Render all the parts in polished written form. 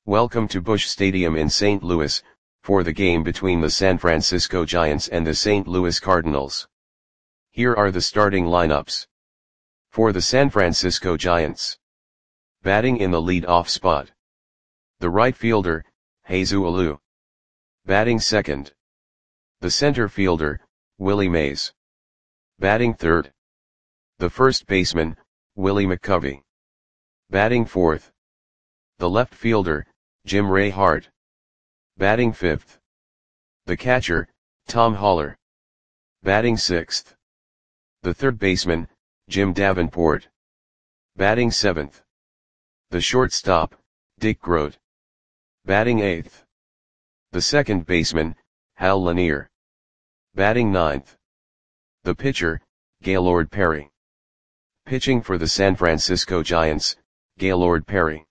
Welcome to Busch Stadium in St. Louis, for the game between the San Francisco Giants and the St. Louis Cardinals. Here are the starting lineups. For the San Francisco Giants. Batting in the lead-off spot. The right fielder, Jesus Alou. Batting second. The center fielder, Willie Mays. Batting third. The first baseman, Willie McCovey. Batting fourth. The left fielder, Jim Ray Hart. Batting fifth. The catcher, Tom Haller. Batting sixth. The third baseman, Jim Davenport. Batting seventh. The shortstop, Dick Groat. Batting eighth. The second baseman, Hal Lanier. Batting ninth. The pitcher, Gaylord Perry. Pitching for the San Francisco Giants, Gaylord Perry.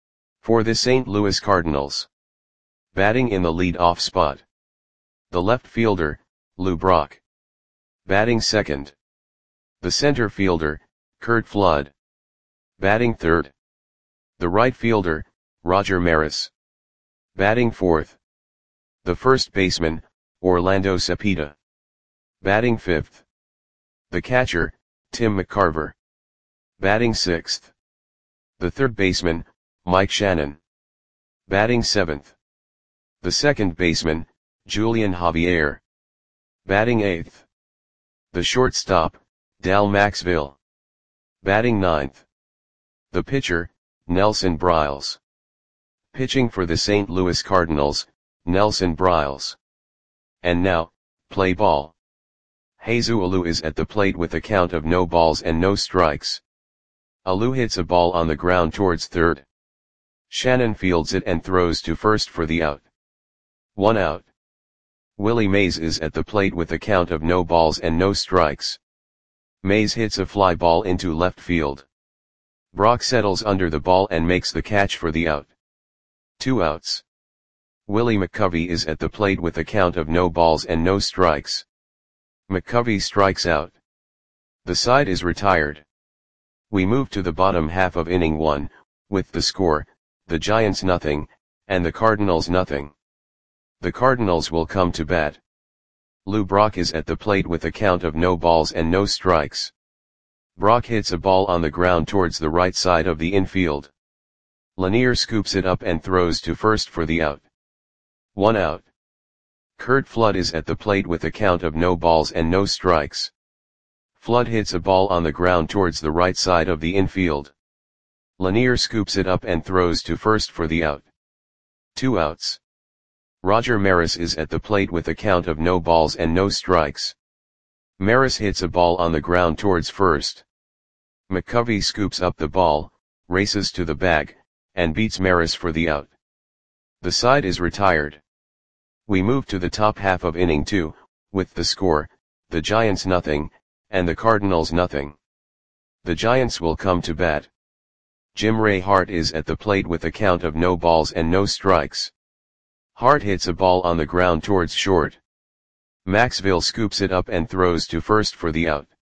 For the St. Louis Cardinals. Batting in the lead-off spot. The left fielder, Lou Brock. Batting second. The center fielder, Curt Flood. Batting third. The right fielder, Roger Maris. Batting fourth. The first baseman, Orlando Cepeda. Batting fifth. The catcher, Tim McCarver. Batting sixth. The third baseman, Mike Shannon. Batting seventh. The second baseman, Julian Javier. Batting eighth. The shortstop, Dal Maxville. Batting ninth. The pitcher, Nelson Briles. Pitching for the St. Louis Cardinals, Nelson Briles. And now, play ball. Jesus Alou is at the plate with a count of no balls and no strikes. Alou hits a ball on the ground towards third. Shannon fields it and throws to first for the out. 1 out. Willie Mays is at the plate with a count of no balls and no strikes. Mays hits a fly ball into left field. Brock settles under the ball and makes the catch for the out. 2 outs. Willie McCovey is at the plate with a count of no balls and no strikes. McCovey strikes out. The side is retired. We move to the bottom half of inning 1, with the score, the Giants nothing, and the Cardinals nothing. The Cardinals will come to bat. Lou Brock is at the plate with a count of no balls and no strikes. Brock hits a ball on the ground towards the right side of the infield. Lanier scoops it up and throws to first for the out. 1 out. Curt Flood is at the plate with a count of no balls and no strikes. Flood hits a ball on the ground towards the right side of the infield. Lanier scoops it up and throws to first for the out. 2 outs. Roger Maris is at the plate with a count of no balls and no strikes. Maris hits a ball on the ground towards first. McCovey scoops up the ball, races to the bag, and beats Maris for the out. The side is retired. We move to the top half of inning 2, with the score, the Giants nothing, and the Cardinals nothing. The Giants will come to bat. Jim Ray Hart is at the plate with a count of no balls and no strikes. Hart hits a ball on the ground towards short. Maxville scoops it up and throws to first for the out.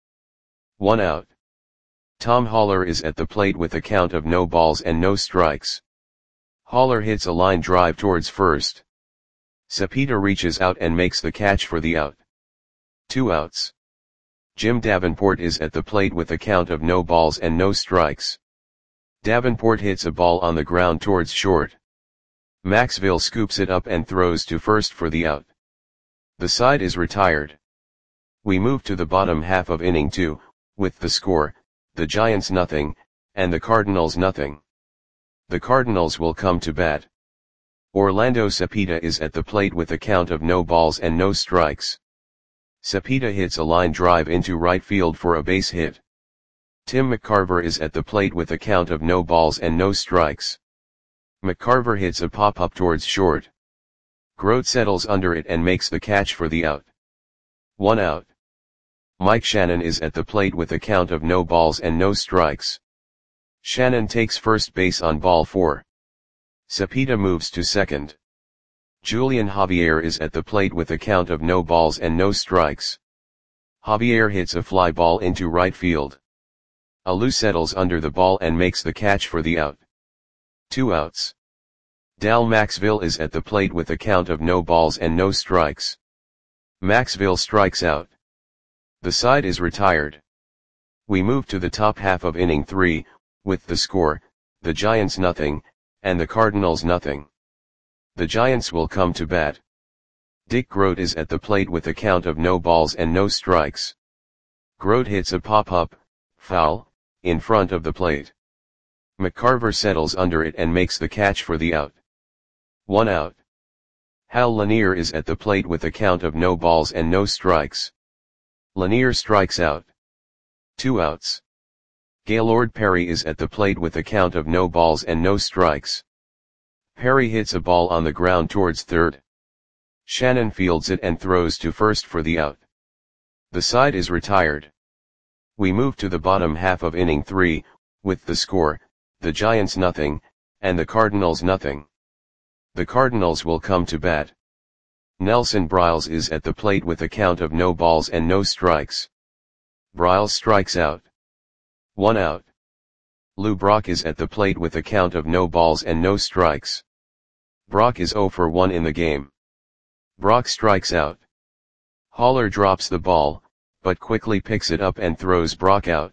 1 out. Tom Haller is at the plate with a count of no balls and no strikes. Haller hits a line drive towards first. Cepeda reaches out and makes the catch for the out. 2 outs. Jim Davenport is at the plate with a count of no balls and no strikes. Davenport hits a ball on the ground towards short. Maxville scoops it up and throws to first for the out. The side is retired. We move to the bottom half of inning 2, with the score, the Giants nothing, and the Cardinals nothing. The Cardinals will come to bat. Orlando Cepeda is at the plate with a count of no balls and no strikes. Cepeda hits a line drive into right field for a base hit. Tim McCarver is at the plate with a count of no balls and no strikes. McCarver hits a pop-up towards short. Groat settles under it and makes the catch for the out. 1 out. Mike Shannon is at the plate with a count of no balls and no strikes. Shannon takes first base on ball 4. Cepeda moves to second. Julian Javier is at the plate with a count of no balls and no strikes. Javier hits a fly ball into right field. Alou settles under the ball and makes the catch for the out. 2 outs. Dal Maxville is at the plate with a count of no balls and no strikes. Maxville strikes out. The side is retired. We move to the top half of inning 3, with the score, the Giants nothing, and the Cardinals nothing. The Giants will come to bat. Dick Groat is at the plate with a count of no balls and no strikes. Groat hits a pop-up, foul, in front of the plate. McCarver settles under it and makes the catch for the out. 1 out. Hal Lanier is at the plate with a count of no balls and no strikes. Lanier strikes out. 2 outs. Gaylord Perry is at the plate with a count of no balls and no strikes. Perry hits a ball on the ground towards third. Shannon fields it and throws to first for the out. The side is retired. We move to the bottom half of inning 3, with the score, the Giants nothing, and the Cardinals nothing. The Cardinals will come to bat. Nelson Briles is at the plate with a count of no balls and no strikes. Briles strikes out. 1 out. Lou Brock is at the plate with a count of no balls and no strikes. Brock is 0 for 1 in the game. Brock strikes out. Haller drops the ball, but quickly picks it up and throws Brock out.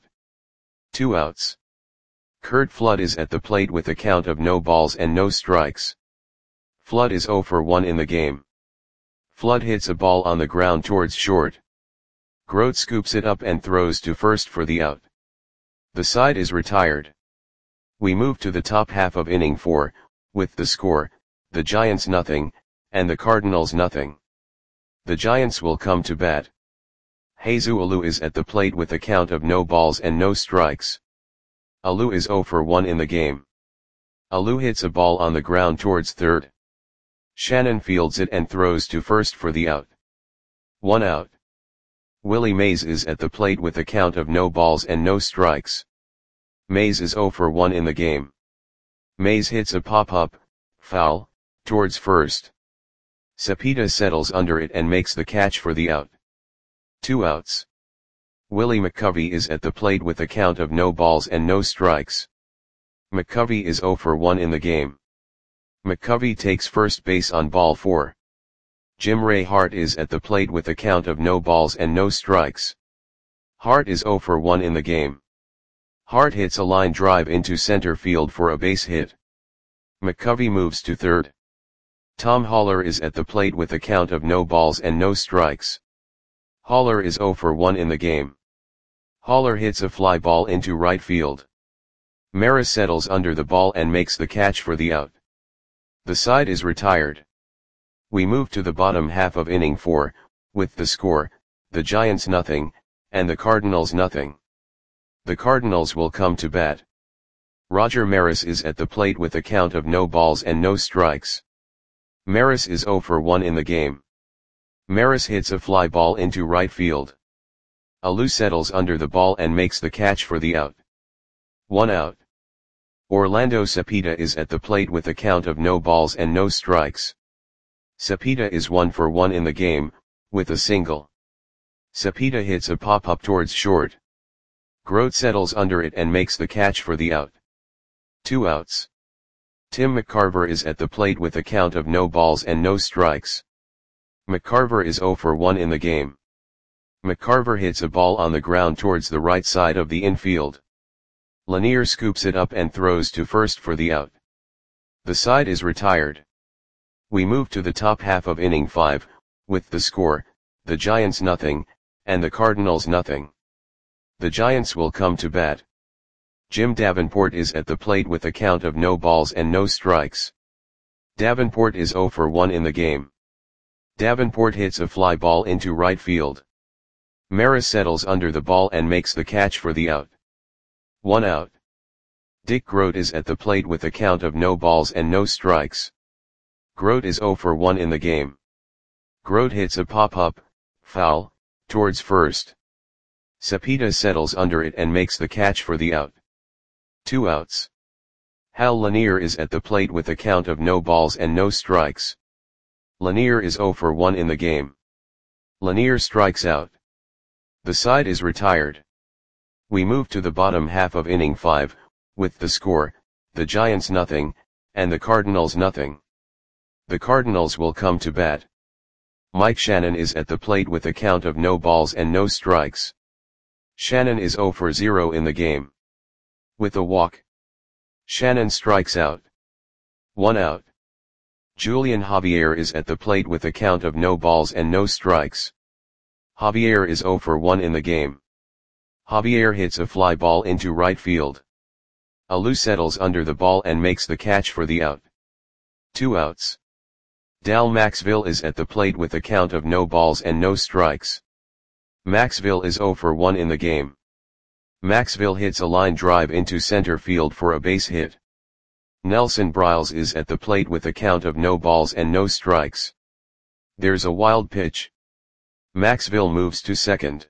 2 outs. Curt Flood is at the plate with a count of no balls and no strikes. Flood is 0 for 1 in the game. Flood hits a ball on the ground towards short. Groat scoops it up and throws to first for the out. The side is retired. We move to the top half of inning 4, with the score, the Giants nothing, and the Cardinals nothing. The Giants will come to bat. Jesus Alou is at the plate with a count of no balls and no strikes. Alou is 0 for 1 in the game. Alou hits a ball on the ground towards third. Shannon fields it and throws to first for the out. 1 out. Willie Mays is at the plate with a count of no balls and no strikes. Mays is 0 for 1 in the game. Mays hits a pop-up, foul, towards first. Cepeda settles under it and makes the catch for the out. 2 outs. Willie McCovey is at the plate with a count of no balls and no strikes. McCovey is 0 for 1 in the game. McCovey takes first base on ball 4. Jim Ray Hart is at the plate with a count of no balls and no strikes. Hart is 0 for 1 in the game. Hart hits a line drive into center field for a base hit. McCovey moves to third. Tom Haller is at the plate with a count of no balls and no strikes. Haller is 0 for 1 in the game. Haller hits a fly ball into right field. Maris settles under the ball and makes the catch for the out. The side is retired. We move to the bottom half of inning 4, with the score, the Giants nothing, and the Cardinals nothing. The Cardinals will come to bat. Roger Maris is at the plate with a count of no balls and no strikes. Maris is 0 for 1 in the game. Maris hits a fly ball into right field. Alou settles under the ball and makes the catch for the out. 1 out. Orlando Cepeda is at the plate with a count of no balls and no strikes. Cepeda is 1 for 1 in the game, with a single. Cepeda hits a pop-up towards short. Groat settles under it and makes the catch for the out. 2 outs. Tim McCarver is at the plate with a count of no balls and no strikes. McCarver is 0 for 1 in the game. McCarver hits a ball on the ground towards the right side of the infield. Lanier scoops it up and throws to first for the out. The side is retired. We move to the top half of inning 5, with the score, the Giants nothing, and the Cardinals nothing. The Giants will come to bat. Jim Davenport is at the plate with a count of no balls and no strikes. Davenport is 0 for 1 in the game. Davenport hits a fly ball into right field. Maris settles under the ball and makes the catch for the out. 1 out. Dick Groat is at the plate with a count of no balls and no strikes. Groat is 0 for 1 in the game. Groat hits a pop-up, foul, towards first. Cepeda settles under it and makes the catch for the out. 2 outs. Hal Lanier is at the plate with a count of no balls and no strikes. Lanier is 0 for 1 in the game. Lanier strikes out. The side is retired. We move to the bottom half of inning 5, with the score, the Giants nothing, and the Cardinals nothing. The Cardinals will come to bat. Mike Shannon is at the plate with a count of no balls and no strikes. Shannon is 0 for 0 in the game. With a walk, Shannon strikes out. 1 out. Julian Javier is at the plate with a count of no balls and no strikes. Javier is 0 for 1 in the game. Javier hits a fly ball into right field. Alou settles under the ball and makes the catch for the out. 2 outs. Dal Maxville is at the plate with a count of no balls and no strikes. Maxville is 0 for 1 in the game. Maxville hits a line drive into center field for a base hit. Nelson Briles is at the plate with a count of no balls and no strikes. There's a wild pitch. Maxville moves to second.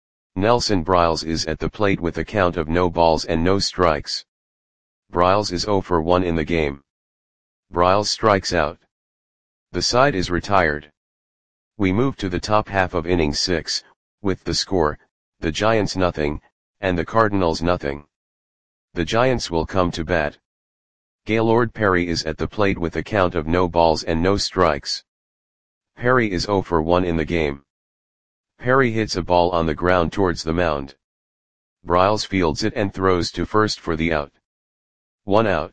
Nelson Briles is at the plate with a count of no balls and no strikes. Briles is 0 for 1 in the game. Briles strikes out. The side is retired. We move to the top half of inning 6, with the score, the Giants nothing, and the Cardinals nothing. The Giants will come to bat. Gaylord Perry is at the plate with a count of no balls and no strikes. Perry is 0 for 1 in the game. Perry hits a ball on the ground towards the mound. Briles fields it and throws to first for the out. 1 out.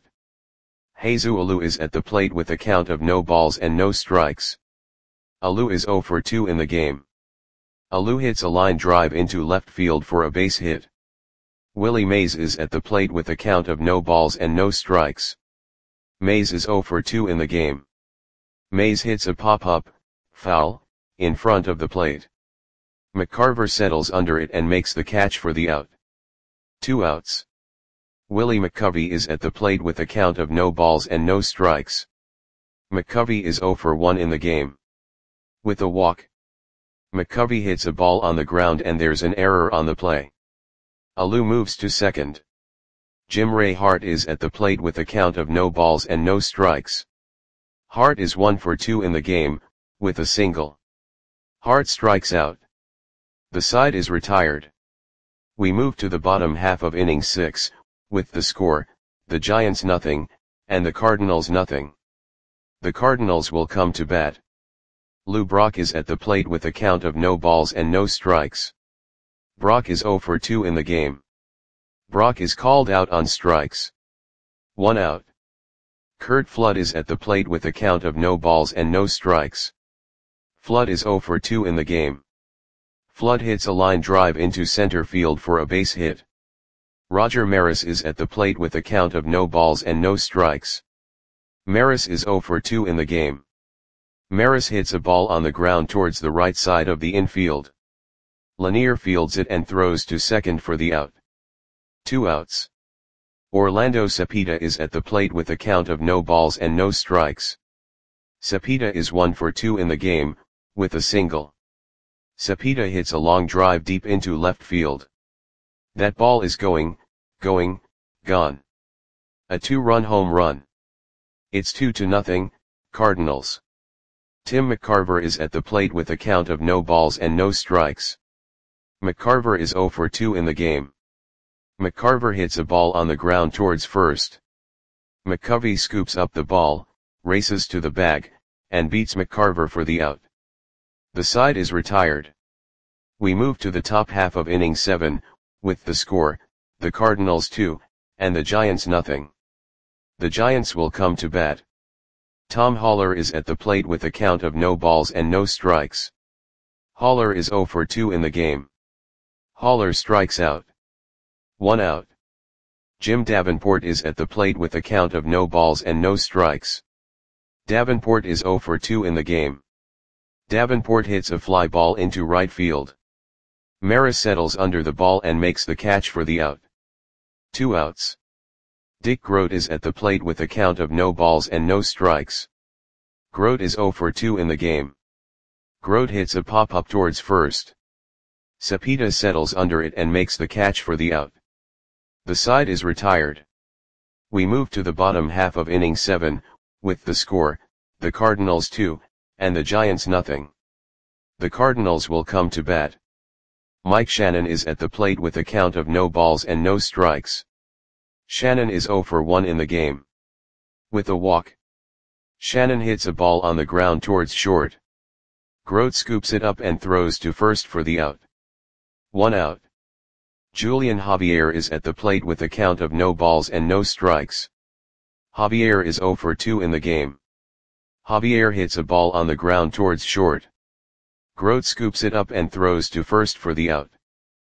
Jesus Alou is at the plate with a count of no balls and no strikes. Alou is 0 for 2 in the game. Alou hits a line drive into left field for a base hit. Willie Mays is at the plate with a count of no balls and no strikes. Mays is 0 for 2 in the game. Mays hits a pop-up, foul, in front of the plate. McCarver settles under it and makes the catch for the out. 2 outs. Willie McCovey is at the plate with a count of no balls and no strikes. McCovey is 0 for 1 in the game. With a walk, McCovey hits a ball on the ground and there's an error on the play. Alou moves to second. Jim Ray Hart is at the plate with a count of no balls and no strikes. Hart is 1 for 2 in the game, with a single. Hart strikes out. The side is retired. We move to the bottom half of inning 6, with the score, the Giants nothing, and the Cardinals nothing. The Cardinals will come to bat. Lou Brock is at the plate with a count of no balls and no strikes. Brock is 0 for 2 in the game. Brock is called out on strikes. 1 out. Curt Flood is at the plate with a count of no balls and no strikes. Flood is 0 for 2 in the game. Flood hits a line drive into center field for a base hit. Roger Maris is at the plate with a count of no balls and no strikes. Maris is 0 for 2 in the game. Maris hits a ball on the ground towards the right side of the infield. Lanier fields it and throws to second for the out. 2 outs. Orlando Cepeda is at the plate with a count of no balls and no strikes. Cepeda is 1 for 2 in the game, with a single. Cepeda hits a long drive deep into left field. That ball is gone. A 2-run home run. It's 2-0, Cardinals. Tim McCarver is at the plate with a count of no balls and no strikes. McCarver is 0 for 2 in the game. McCarver hits a ball on the ground towards first. McCovey scoops up the ball, races to the bag, and beats McCarver for the out. The side is retired. We move to the top half of inning 7, with the score, the Cardinals 2, and the Giants nothing. The Giants will come to bat. Tom Haller is at the plate with a count of no balls and no strikes. Haller is 0 for 2 in the game. Haller strikes out. 1 out. Jim Davenport is at the plate with a count of no balls and no strikes. Davenport is 0 for 2 in the game. Davenport hits a fly ball into right field. Maris settles under the ball and makes the catch for the out. 2 outs. Dick Groat is at the plate with a count of no balls and no strikes. Groat is 0 for 2 in the game. Groat hits a pop-up towards first. Cepeda settles under it and makes the catch for the out. The side is retired. We move to the bottom half of inning 7, with the score, the Cardinals 2, and the Giants nothing. The Cardinals will come to bat. Mike Shannon is at the plate with a count of no balls and no strikes. Shannon is 0 for 1 in the game. With a walk. Shannon hits a ball on the ground towards short. Grote scoops it up and throws to first for the out. 1 out. Julian Javier is at the plate with a count of no balls and no strikes. Javier is 0 for 2 in the game. Javier hits a ball on the ground towards short. Grote scoops it up and throws to first for the out.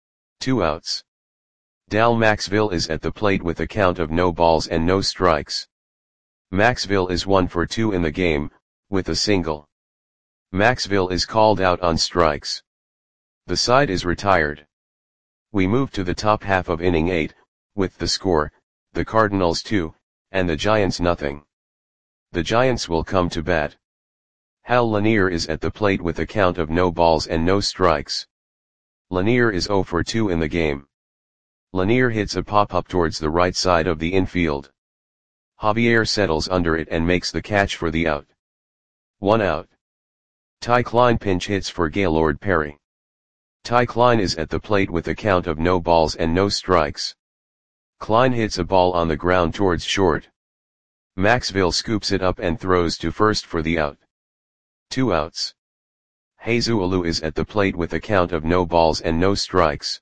2 outs. Dal Maxville is at the plate with a count of no balls and no strikes. Maxville is 1 for 2 in the game, with a single. Maxville is called out on strikes. The side is retired. We move to the top half of inning 8, with the score, the Cardinals 2, and the Giants nothing. The Giants will come to bat. Hal Lanier is at the plate with a count of no balls and no strikes. Lanier is 0 for 2 in the game. Lanier hits a pop-up towards the right side of the infield. Javier settles under it and makes the catch for the out. 1 out. Ty Klein pinch hits for Gaylord Perry. Ty Klein is at the plate with a count of no balls and no strikes. Klein hits a ball on the ground towards short. Maxville scoops it up and throws to first for the out. 2 outs. Jesus Alou is at the plate with a count of no balls and no strikes.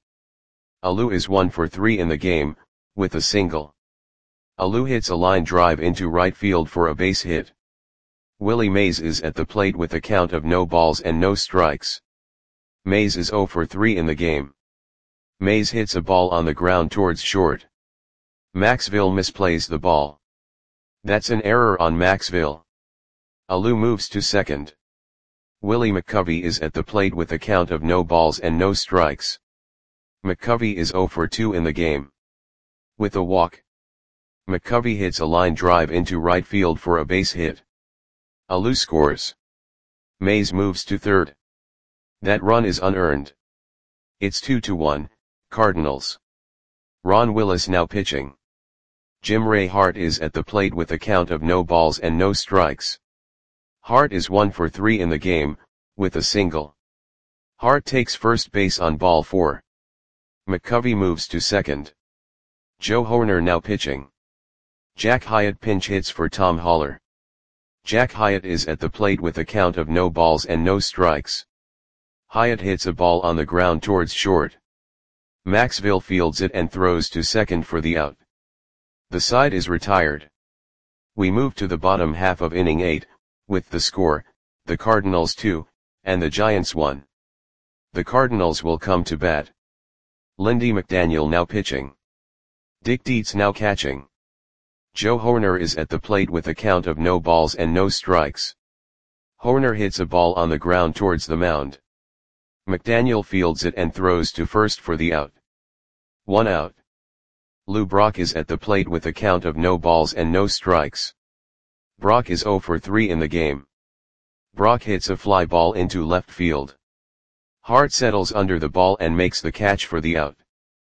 Alou is 1 for 3 in the game, with a single. Alou hits a line drive into right field for a base hit. Willie Mays is at the plate with a count of no balls and no strikes. Mays is 0 for 3 in the game. Mays hits a ball on the ground towards short. Maxville misplays the ball. That's an error on Maxville. Alou moves to second. Willie McCovey is at the plate with a count of no balls and no strikes. McCovey is 0 for 2 in the game. With a walk. McCovey hits a line drive into right field for a base hit. Alou scores. Mays moves to third. That run is unearned. It's 2-1, Cardinals. Ron Willis now pitching. Jim Ray Hart is at the plate with a count of no balls and no strikes. Hart is 1 for 3 in the game, with a single. Hart takes first base on ball 4. McCovey moves to second. Joe Horner now pitching. Jack Hyatt pinch hits for Tom Haller. Jack Hyatt is at the plate with a count of no balls and no strikes. Hyatt hits a ball on the ground towards short. Maxville fields it and throws to second for the out. The side is retired. We move to the bottom half of inning 8, with the score, the Cardinals 2, and the Giants 1. The Cardinals will come to bat. Lindy McDaniel now pitching. Dick Dietz now catching. Joe Horner is at the plate with a count of no balls and no strikes. Horner hits a ball on the ground towards the mound. McDaniel fields it and throws to first for the out. 1 out. Lou Brock is at the plate with a count of no balls and no strikes. Brock is 0 for 3 in the game. Brock hits a fly ball into left field. Hart settles under the ball and makes the catch for the out.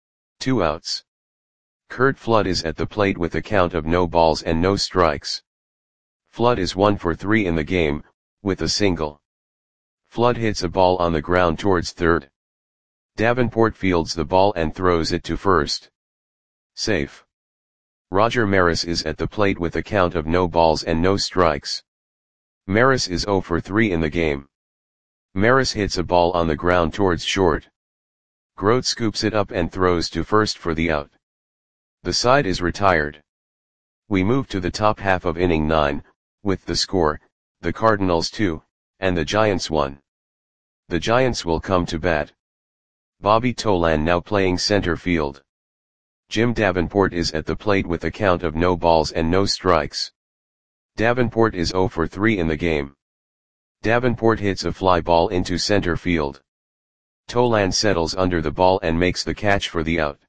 2 outs. Curt Flood is at the plate with a count of no balls and no strikes. Flood is 1 for 3 in the game, with a single. Flood hits a ball on the ground towards third. Davenport fields the ball and throws it to first. Safe. Roger Maris is at the plate with a count of no balls and no strikes. Maris is 0 for 3 in the game. Maris hits a ball on the ground towards short. Grote scoops it up and throws to first for the out. The side is retired. We move to the top half of inning 9, with the score, the Cardinals 2, and the Giants 1. The Giants will come to bat. Bobby Tolan now playing center field. Jim Davenport is at the plate with a count of no balls and no strikes. Davenport is 0 for 3 in the game. Davenport hits a fly ball into center field. Tolan settles under the ball and makes the catch for the out.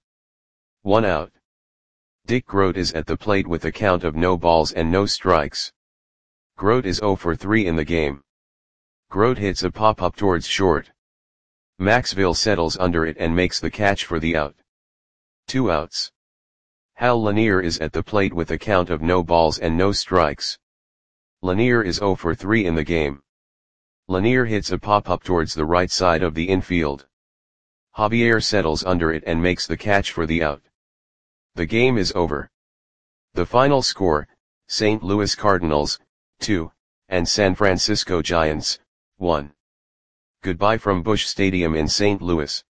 1 out. Dick Grote is at the plate with a count of no balls and no strikes. Grote is 0 for 3 in the game. Grote hits a pop-up towards short. Maxville settles under it and makes the catch for the out. 2 outs. Hal Lanier is at the plate with a count of no balls and no strikes. Lanier is 0 for 3 in the game. Lanier hits a pop-up towards the right side of the infield. Javier settles under it and makes the catch for the out. The game is over. The final score, St. Louis Cardinals, 2, and San Francisco Giants, 1. Goodbye from Busch Stadium in St. Louis.